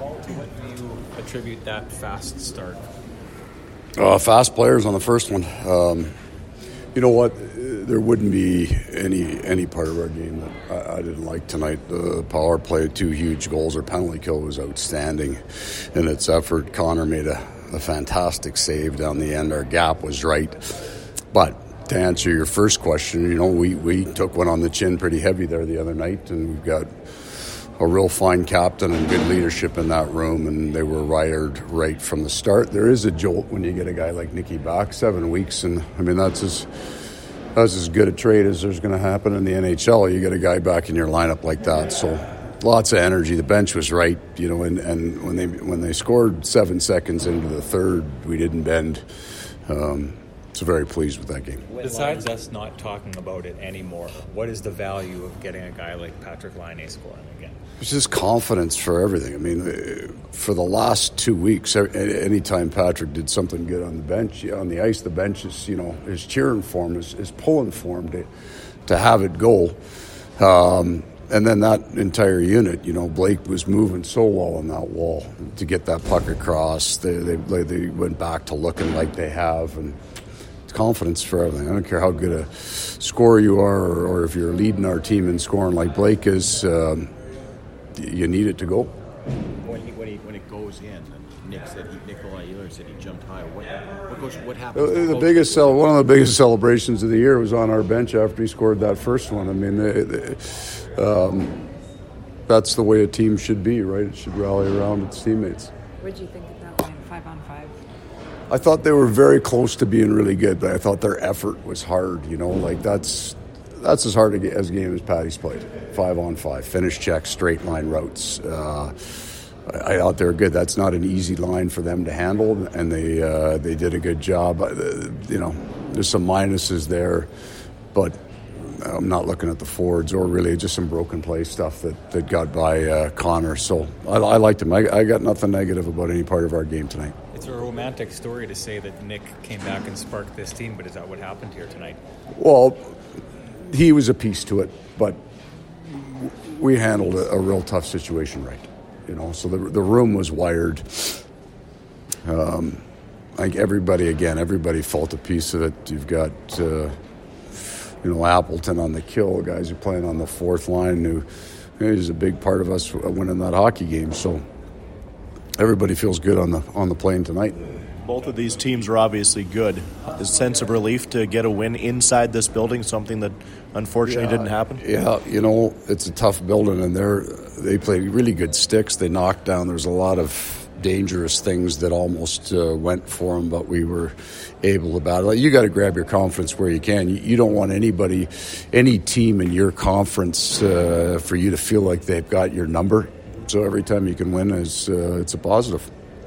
To what do you attribute that fast start? Fast players on the first one. You know what? There wouldn't be any part of our game that I didn't like tonight. The power play, 2 huge goals. Our penalty kill was outstanding in its effort. Connor made a fantastic save down the end. Our gap was right. But to answer your first question, you know, we took one on the chin pretty heavy there the other night, and we've got a real fine captain and good leadership in that room, and they were wired right from the start. There is a jolt when you get a guy like Nicky back, 7 weeks, and I mean that's as good a trade as there's going to happen in the NHL. You get a guy back in your lineup like that, so lots of energy. The bench was right, you know, and when they scored 7 seconds into the third, we didn't bend. So very pleased with that game. Besides us not talking about it anymore, what is the value of getting a guy like Patrik Laine scoring again? It's just confidence for everything. I mean, for the last 2 weeks, anytime Patrick did something good on the bench, on the ice, the bench is, you know, is cheering for him, is pulling for him to have it go. And then that entire unit, you know, Blake was moving so well on that wall to get that puck across. They went back to looking like they have, and confidence for everything. I don't care how good a scorer you are or if you're leading our team in scoring like Blake is, you need it to go. When it goes in, and Nikolai Ehlers said he jumped high. What happened? One of the biggest celebrations of the year was on our bench after he scored that first one. I mean, that's the way a team should be, right? It should rally around its teammates. What did you think of that line, 5-on-5? I thought they were very close to being really good, but I thought their effort was hard. You know, like that's as hard as a game as Patty's played. 5-on-5, finish checks, straight line routes. I thought they were good. That's not an easy line for them to handle, and they did a good job. You know, there's some minuses there, but I'm not looking at the forwards or really just some broken play stuff that got by Connor. So I liked him. I got nothing negative about any part of our game tonight. It's a romantic story to say that Nick came back and sparked this team, but is that what happened here tonight? Well, he was a piece to it, but we handled a real tough situation right. You know, so the room was wired. I think everybody felt a piece of it. You've got, Appleton on the kill, guys who are playing on the fourth line, who is a big part of us winning that hockey game. So everybody feels good on the plane tonight. Both of these teams are obviously good. Is a sense of relief to get a win inside this building, something that unfortunately didn't happen? Yeah, you know, it's a tough building, and they play really good sticks. They knocked down. There's a lot of dangerous things that almost went for them, but we were able to battle. You got to grab your confidence where you can. You don't want any team in your conference for you to feel like they've got your number. So every time you can win, it's a positive.